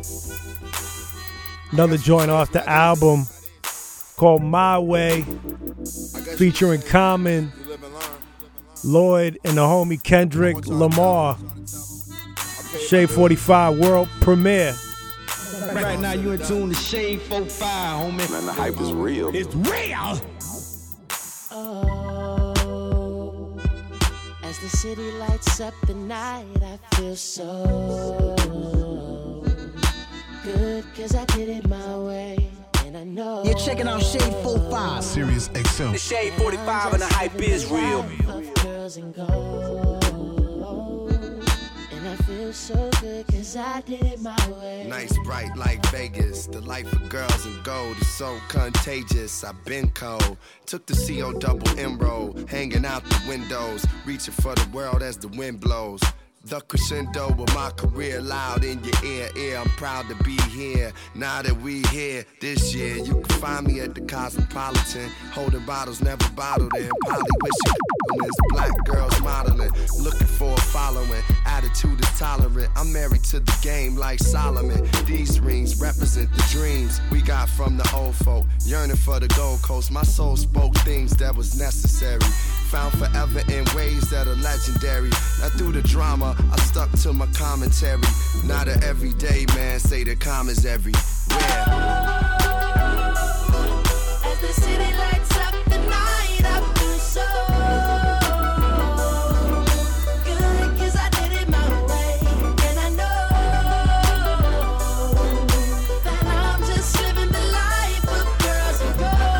Another joint off the album called My Way, featuring Common, Lloyd, and the homie Kendrick Lamar. Shade 45 world premiere. Right now you in tune to Shade 45, homie. Man, the hype is real. It's real! Oh, as the city lights up the night, I feel so good, cause I did it my way. And I know you're checking out Shade 45. Sirius XM. The Shade 45 and the hype is real. Of girls and gold. And I feel so good, cause I did it my way. Nice, bright like Vegas. The life of girls in gold is so contagious. I've been cold. Took the CO double M road. Hanging out the windows. Reaching for the world as the wind blows. The crescendo of my career loud in your ear. I'm proud to be here. Now that we here this year, you can find me at the Cosmopolitan, holding bottles never bottled in. Polly wishing black girls modeling, looking for a following. Attitude is tolerant. I'm married to the game like Solomon. These rings represent the dreams we got from the old folk. Yearning for the Gold Coast. My soul spoke things that was necessary. Found forever in ways that are legendary. Now through the drama, I stuck to my commentary. Not an everyday man, say the commas everywhere. As the city lights up the night, I feel so good, cause I did it my way. And I know that I'm just living the life of girls and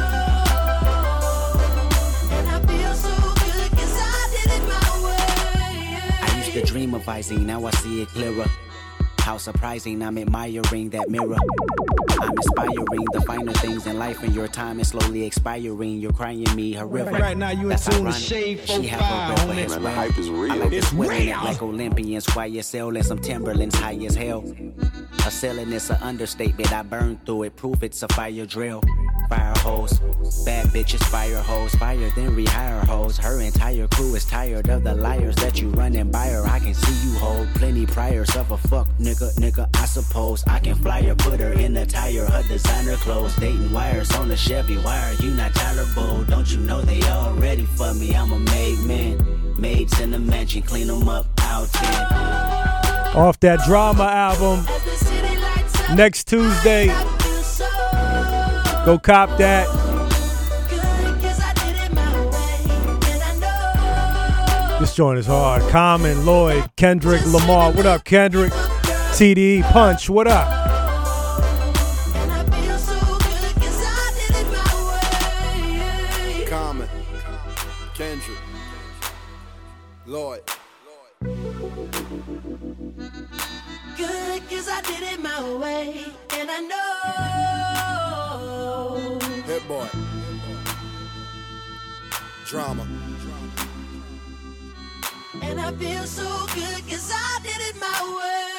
gold. And I feel so good, cause I did it my way. I used to dream of Izine, now I see it clearer. How surprising, I'm admiring that mirror. I'm inspiring the finer things in life, and your time is slowly expiring. You're crying me a river. Right now you in tune to Shade 45, homie. Man, the hype is real. I like It's winning real. it like Olympians, YSL and some Timberlands high as hell. A ceiling is an understatement. I burned through it, proof it's a fire drill. Fire hose, bad bitches, fire hose, fire then rehire hoes. Her entire crew is tired of the liars that you running by her. I can see you hold plenty priors of a fuck nigga. I suppose I can fly her, put her in the tire, her designer clothes, dating wires on the Chevy wire. You not tolerable, don't you know they all ready for me? I'm a made man, maids in the mansion, clean them up out 10. Off that Drama album, next Tuesday. Go cop that. This joint is hard. Common, Lloyd, Kendrick Lamar. What up, Kendrick? TDE, Punch. What up? Common, Kendrick, Lloyd. Good, cause I did it my way. And I know Hit boy. Drama. and I feel so good, cause I did it my way.